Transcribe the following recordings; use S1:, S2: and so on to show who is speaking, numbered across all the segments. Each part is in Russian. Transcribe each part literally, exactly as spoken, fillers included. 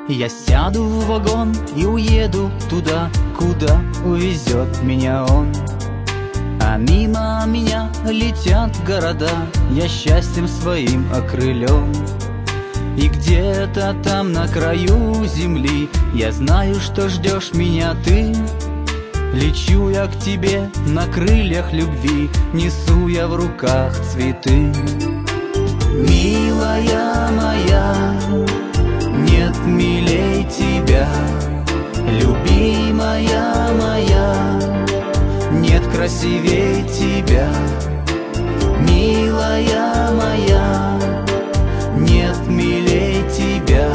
S1: Я сяду в вагон и уеду туда, куда увезет меня он. А мимо меня летят города, я счастьем своим окрылен. И где-то там на краю земли я знаю, что ждешь меня ты. Лечу я к тебе на крыльях любви, несу я в руках цветы. Милая моя, нет милей тебя, любимая моя, нет красивей тебя. Милая моя, нет милей тебя,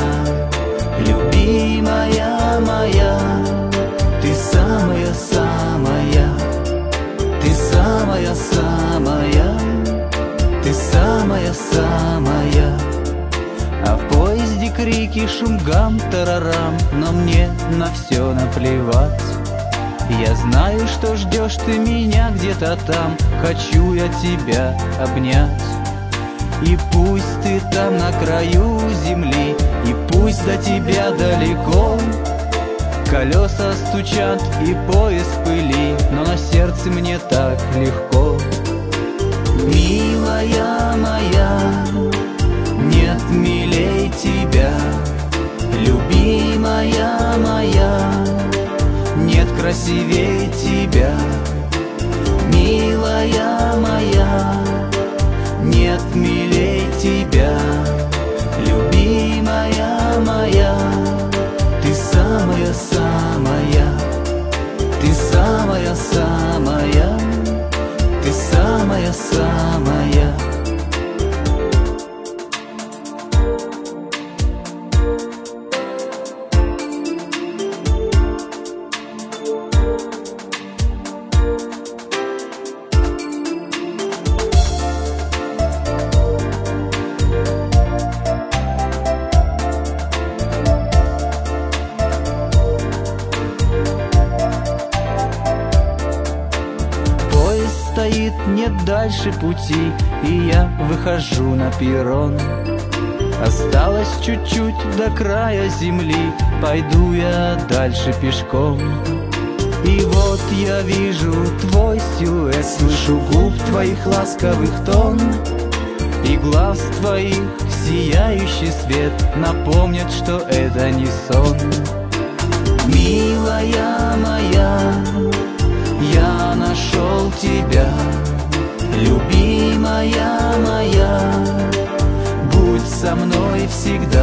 S1: любимая моя, ты самая-самая, ты самая-самая, ты самая-самая. А в поезде крики, шум, гам, тарарам, но мне на все наплевать. Я знаю, что ждешь ты меня где-то там, хочу я тебя обнять. И пусть ты там на краю земли, и пусть до тебя далеко колеса стучат и поезд в пыли, но на сердце мне так легко. Милая моя, нет милей тебя, любимая моя, нет красивей тебя. Милая моя, нет милей тебя, любимая моя, ты самая-самая, ты самая-самая, ты самая-самая. Стоит, нет дальше пути, и я выхожу на перрон. Осталось чуть-чуть до края земли, пойду я дальше пешком. И вот я вижу твой силуэт, слышу губ твоих ласковых тон, и глаз твоих сияющий свет напомнят, что это не сон. Милая моя, я нашел тебя, любимая моя, будь со мной всегда.